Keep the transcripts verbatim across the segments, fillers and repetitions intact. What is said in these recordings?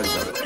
rapaziada.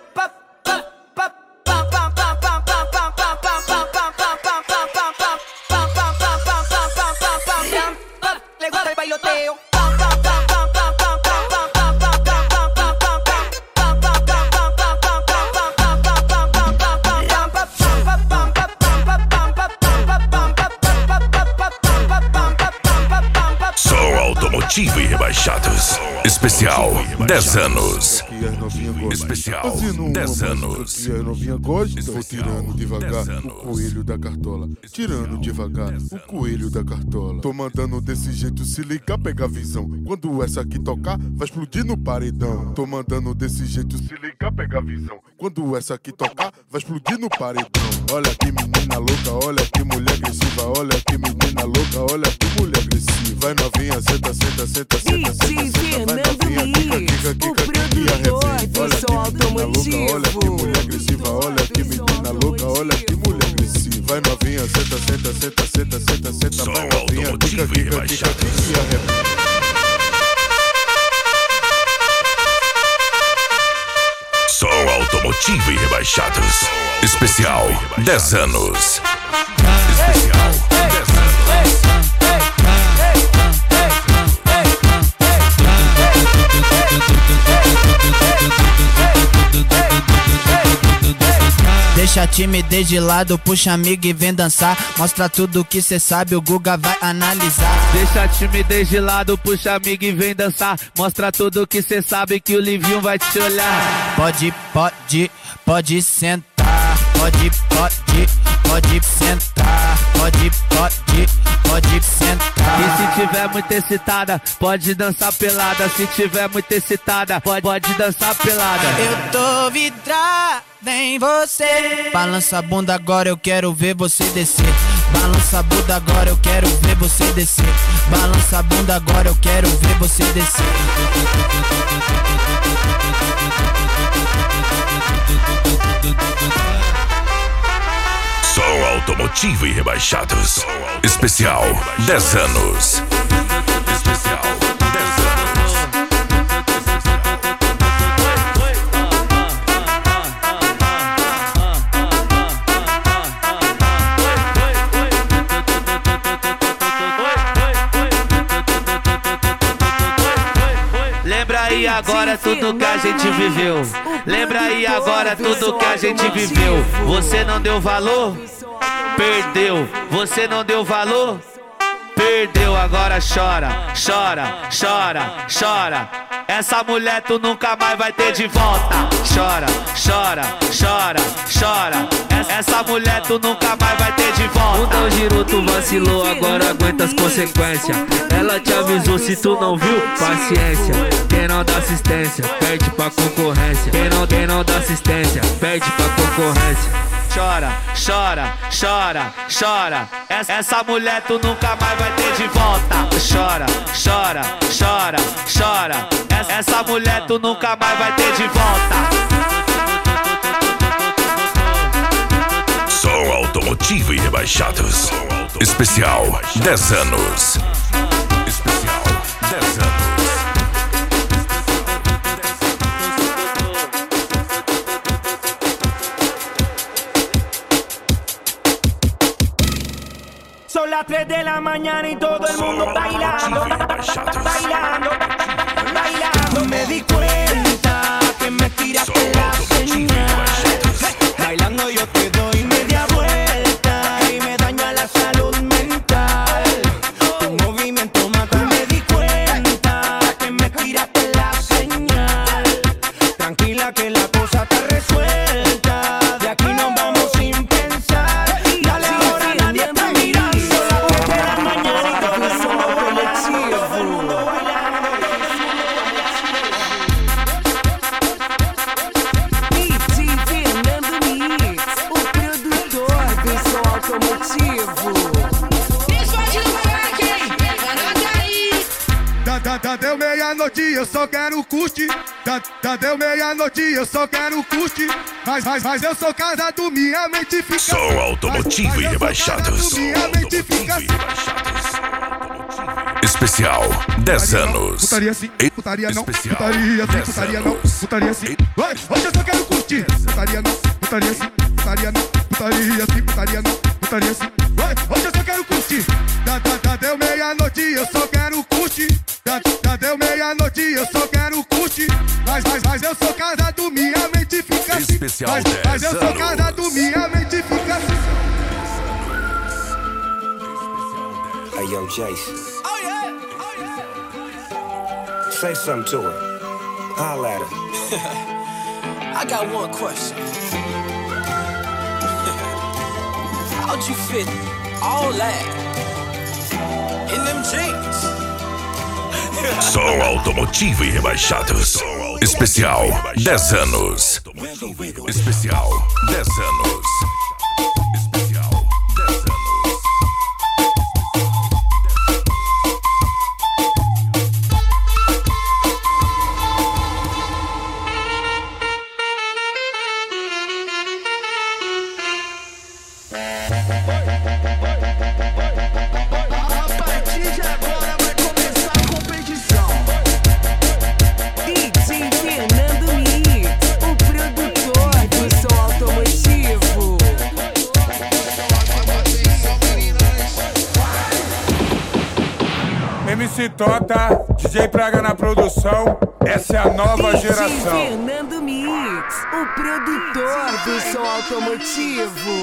Automotivo e Rebaixados. Especial dez anos. Especial dez anos. Que a novinha gosta. Vou tirando devagar o coelho da cartola. Tirando devagar o coelho da cartola. Tô mandando desse jeito, se ligar, pega a visão. Quando essa aqui tocar, vai explodir no paredão. Tô mandando desse jeito, se ligar, pega a visão. Quando essa aqui tocar, vai explodir no paredão. Olha que menina louca, olha que mulher agressiva. Olha que menina louca, olha que mulher agressiva. Vai novinha, senta, senta, senta, senta, senta, senta. Vai novinha, quica, quica, quica, quica, arrebenta. Olha que menina louca, olha que mulher agressiva. Olha que menina louca, olha que mulher agressiva. Vai novinha, senta, senta, senta, senta, senta, senta. Vai novinha, quica, quica, quica, quica, arrebenta. Som Automotivo e Rebaixados. Especial dez anos. Especial dez anos. Deixa a timidez de lado, puxa amigo e vem dançar. Mostra tudo que cê sabe, o Guga vai analisar. Deixa a timidez de lado, puxa amigo e vem dançar. Mostra tudo que cê sabe, que o Livinho vai te olhar. Pode, pode, pode sentar. Pode, pode, pode sentar. Pode, pode, pode sentar. E se tiver muito excitada, pode dançar pelada. Se tiver muito excitada, pode, pode dançar pelada. Eu tô vidrada em você. Balança a bunda agora, eu quero ver você descer. Balança a bunda agora, eu quero ver você descer. Balança a bunda agora, eu quero ver você descer. Som Automotivo e Rebaixados. Especial dez anos. Especial dez anos. Lembra aí agora tudo que a gente viveu. Lembra aí agora tudo que a gente viveu. Você não deu valor? Perdeu. Você não deu valor? Perdeu. Agora chora, chora, chora, chora. Essa mulher tu nunca mais vai ter de volta. Chora, chora, chora, chora. Essa mulher tu nunca mais vai ter de volta. Não deu giro, tu vacilou, agora aguenta as consequências. Ela te avisou, se tu não viu, paciência. Quem não dá assistência, perde pra concorrência. Quem não, quem não dá assistência, perde pra concorrência. Chora, chora, chora, chora. Essa mulher tu nunca mais vai ter de volta. Chora, chora, chora, chora. Essa mulher tu nunca mais vai ter de volta. Som Automotivo e Rebaixados. Especial dez anos. Especial dez anos. Son las tres de la mañana y todo el mundo bailando, bailando, bailando. Me di cuenta que me tiraste la señal. Bailando yo te doy media vuelta y me daña la salud mental. Tu movimiento mata. Me di cuenta que me tiraste la señal. Tranquila que la cosa está resuelta. De aquí nos vamos sin pensar. Dale ahora, nadie está mirando. Deu meia-noite, eu só quero curtir. Já, já deu meia-noite, eu só quero curtir. Mas, mas, mas eu sou casado, minha mente fica. Som Automotivo e Rebaixados. Minha mente fica. Especial dez anos. Putaria sim, putaria não. Especial Putaria sim, dez putaria não. anos. Putaria sim. Vai, hoje eu só quero curtir. Putaria não, putaria sim, putaria não. Putaria sim, putaria não. Putaria sim. Vai, hoje eu só quero curtir. Já, já, já deu meia-noite, eu só quero curtir. Já, já deu meia-noite, eu só quero curtir. Mas, mas, mas eu sou casado, minha mente fica assim. Especial Mas, mas eu sou dez casado, minha mente fica assim. Hey, yo, Jason. Oh yeah, oh yeah. Say something to her. Holla at her. I got one question. How'd you fit all that in them jeans? Som automotivo e rebaixados. Especial dez anos. Especial dez anos. Especial dez anos. A partir de agora vai começar a competição. D J Fernando Mix, o produtor do som automotivo. M C Tota, D J Praga na produção, essa é a nova D J geração. Fernando Mix, o produtor do som automotivo.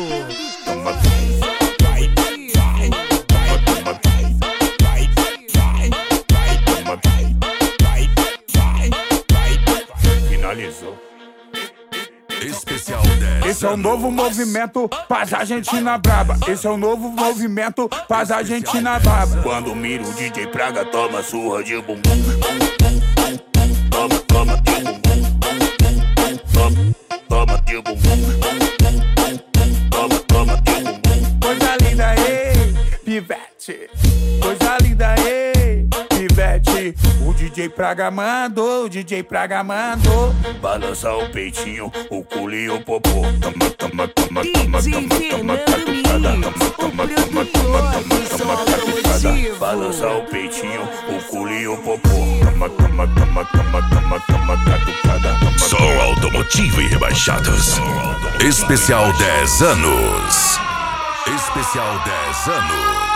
Finalizou. Especial dez. Esse é o novo movimento, paz Argentina braba. Esse é o novo movimento, paz Argentina braba. Quando mira o D J Praga, toma surra de bumbum. Toma, toma de bumbum. Toma, toma de bumbum. Toma, toma de bumbum. Coisa linda, ei, pivete. Coisa linda, ei, pivete. O D J Praga mandou, o D J Praga mandou. Balança o peitinho, o culo e o popô. Toma, toma, toma, D toma, J toma, toma, Fernando catucada. Mix, Toma, o toma, toma, toma, produtor toma, do som toma, catucada. automotivo. Balança o peitinho, o culo e o popô. Toma, toma, toma, toma, toma, toma, catucada. Som automotivo e rebaixados. Especial dez anos. Especial dez anos.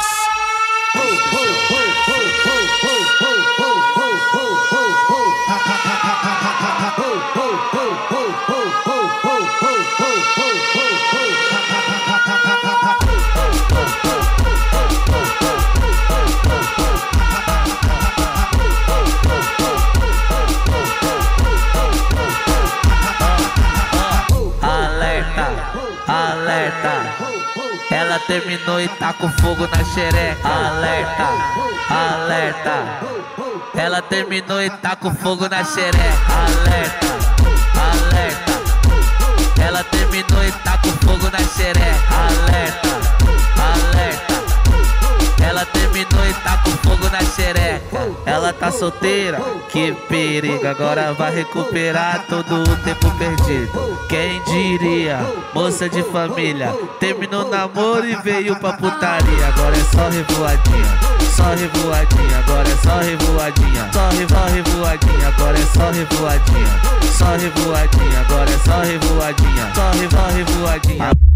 Alerta, alerta. Ela terminou e tá com fogo na xereca. Alerta, alerta. Ela terminou e tá com fogo na xereca. Alerta, alerta. Ela terminou e tá com fogo na xereca. Alerta, alerta. Ela terminou e tá com fogo na xereca. Ela tá solteira, que perigo. Agora vai recuperar todo o tempo perdido. Quem diria, moça de família, terminou o namoro e veio pra putaria. Agora é só revoadinha, só revoadinha. Agora é só revoadinha, só revo, revoadinha. Agora é só revoadinha, só revoadinha. Agora é só revoadinha, só revo, revoadinha.